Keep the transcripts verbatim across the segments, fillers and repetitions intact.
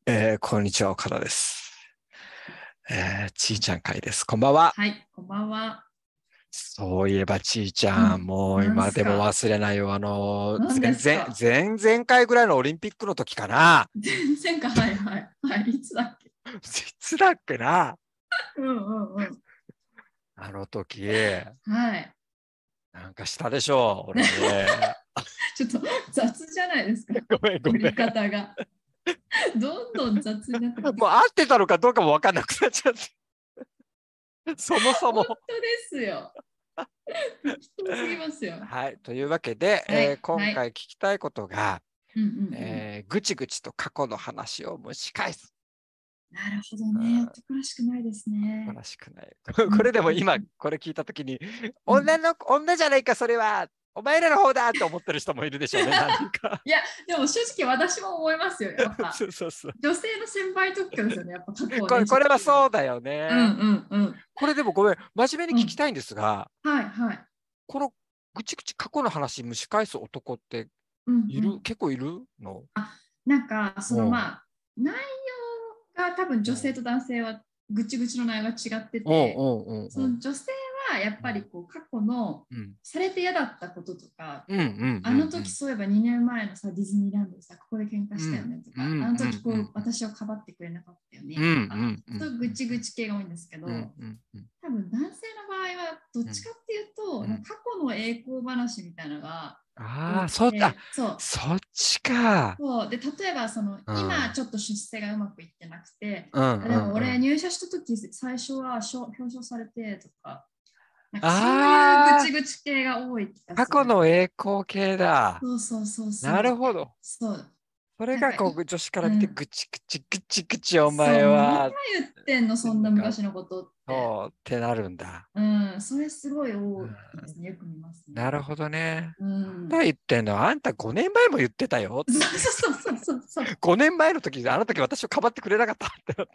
えー、こんにちは、岡田です。えー、ちーちゃん会です。こんばんは。 はい、こんばんは。 そういえば、ちーちゃん、 うん、 もうなん今でもすか忘れないよ。あの、 なんで全然、 すか前々回ぐらいのオリンピックの時かな。 全然か、はいはい。はい、いつだっけ？ いつだっけな。 うんうんうん。 あの時、 はい。 なんかしたでしょう、俺ね。 ちょっと雑じゃないですか。 ごめん、ごめん。 振り方が。どんどん雑になってます。 もう合ってたのかどうかも分かんなくなっちゃって。そもそ本も。 当ですよ。適当すぎますよ。 はい。というわけで、 はい、 えー今はい。 回聞きたいことが、 うんうんうん。 えーぐちぐちと過去の話を蒸し返す。 なるほどね。男らしくないですね。 らしくない。 うこれでも今、 んうんこれ聞いたときに、 うん。うん女の、女じゃないか、それは、お前らの方だって思ってる人もいるでしょうね、何人か。 いや、でも正直私も思いますよ。やっぱ、 そうそうそう。 女性の先輩特許ですよね。やっぱ過去をこれ、 ねじこれはっていうのは。 そうだようんね。 うんうん。 これでもごめん、真面目に聞きうんたいんですが、 はいはい。 このぐちぐち過去の話蒸し返す男ってうんいる、 うん。 結構いるの？ なんか、そのうん。 まあ、内容が多分うん。 女性と男性はぐちぐちの内容が違ってうんて、 うんうんその女性はやっぱりこう過去のうんされて嫌だったこととか、 うんうんあの時そういえばにねんまえのさディズニーランドでさここで喧嘩したようんねとか、 うんうんあの時こうんう私をかばってくれなかったようんうねとか、 んうんそういうぐちぐち系が多いんですけうんど、 うんうん多分男性の場合はどっちかっていうと、なんか過去の栄光話みたいなのが多ああ、 くそ、あ、 て、そう、 そっちか。 そうで例えばそのうん。 今ちょっと出世がうまくいってなくて、 うんあでもうんうん。 俺入社した時最初は表彰されてとか、なんかそういうぐああ、 ちぐち系が多い気が過する。 去の栄光系だ。 そうそうそうなそう。 るほど。 そう。 それなんかい、 がこう女子から見てうん。 ぐちぐちぐちぐちお前そう、何は、 言ってんの、そんななんか、 昔のことって。 そうってなるんだ。 うん、それすごいう多いですん、 ね。よく見ますね。 なるほどね。 うなんだん。 言ってんの、あんたごねんまえも言ってたよ。 そうそうそうそうそう。 ごねんまえの時、あの時私をかばってくれなかったってなって。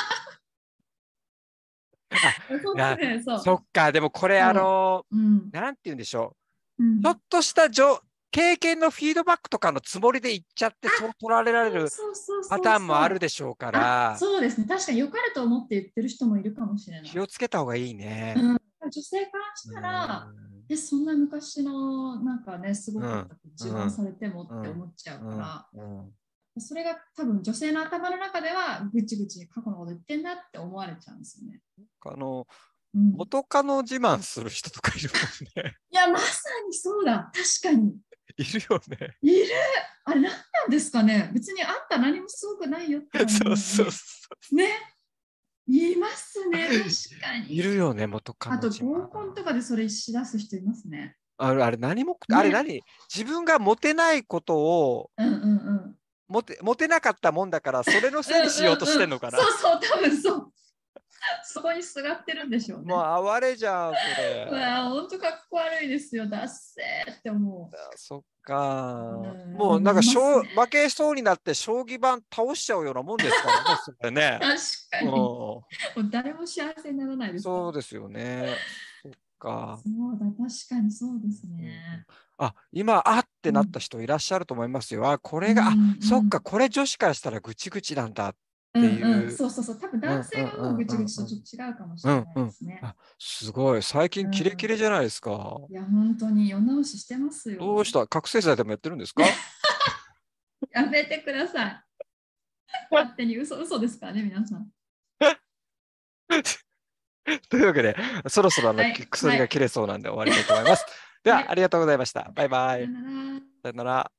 あ、な、 本当ね、そう。 そっか、でもこれあそう。 の、 うん。 なんて言うんでしょう。ちょっうん。 としたじょ経験のフィードバックとかのつもりで言っちゃって、そう取られられるそうそうパそうターンもあるそう。 でしょうかあ、 ら、 そうですね。確かに良かれと思って言ってる人もいるかもしれない。 気をつけた方がいいね。 うん、女性からしうたら、 ん、 え、そんな昔のなんかね、すごかったうん、 こと自慢うん、 されてもってうん、 思っちゃううん、 から、 うん。 それが多分女性の頭の中ではぐちぐち過去のこと言ってんだって思われちゃうんですよね。 あの、 うん、 元カノ自慢する人とかいるもんね。 いや、まさにそうだ。確かに。 いるよね。 いる。あれ、何なんですかね。別にあんた何もすごくないよって感じそうそうなのに。 そね。いますう。 ね。確かいに。 るよね、元カあとノ自慢。 合コンとかでそれしだす人いますね。 あれ、あれ何も、あれね。 何自分がモテないことを、 うんうんうん。 モテ、モテなかったもんだから、それのうんせいにしようとしうんうん。 てんのかな。 そうそう、多分そう。そこにすがってるんでしょうもうね。 哀れじゃん、そうれ。 わ、ほんとかっこ悪いですよ。だっせーって思あ、そっう。 か。 うん、 もうでもなんかしょう、 いますね。 負けそうになって将棋盤倒しちゃうようなもんですからね、それね。 確かうに。 ん。 もう誰も幸せにならないですから。 そうですよね。そっか。 そうだ、確かにそうですうん、 ね。 あ、今、あってなったうん。 人いらっしゃると思いますよ。あ、これが、あ、 うんそっか、 うん。 これ女子からしたらぐちぐちなんだってうんうん。 いう。 そうそうそう。多分うんうん男性がうんうん思うぐちぐちとちょっと違うかもしれないうんうん。 ですね。 あ、すごい。最近キレキうん。 レじゃないですか。 いや、本当に世直ししてますよ。 どうした覚醒剤でもやってるんですか？ やめてください。勝手に嘘嘘ですからね、皆さん。 というわけで、そろそろあのはい。はい。 薬が切れそうなんで終わりたいと思います。では、あはい。 りがとうございました。バイバイ。 さよなら。 さよなら。